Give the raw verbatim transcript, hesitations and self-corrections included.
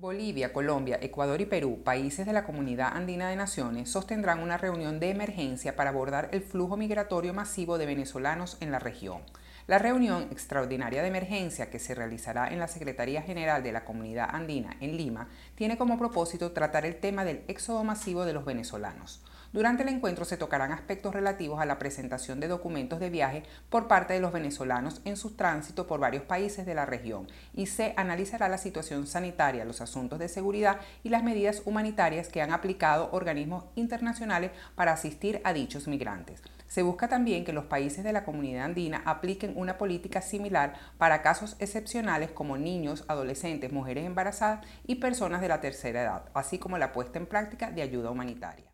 Bolivia, Colombia, Ecuador y Perú, países de la Comunidad Andina de Naciones, sostendrán una reunión de emergencia para abordar el flujo migratorio masivo de venezolanos en la región. La reunión extraordinaria de emergencia, que se realizará en la Secretaría General de la Comunidad Andina en Lima, tiene como propósito tratar el tema del éxodo masivo de los venezolanos. Durante el encuentro se tocarán aspectos relativos a la presentación de documentos de viaje por parte de los venezolanos en su tránsito por varios países de la región y se analizará la situación sanitaria, los asuntos de seguridad y las medidas humanitarias que han aplicado organismos internacionales para asistir a dichos migrantes. Se busca también que los países de la comunidad andina apliquen una política similar para casos excepcionales como niños, adolescentes, mujeres embarazadas y personas de la tercera edad, así como la puesta en práctica de ayuda humanitaria.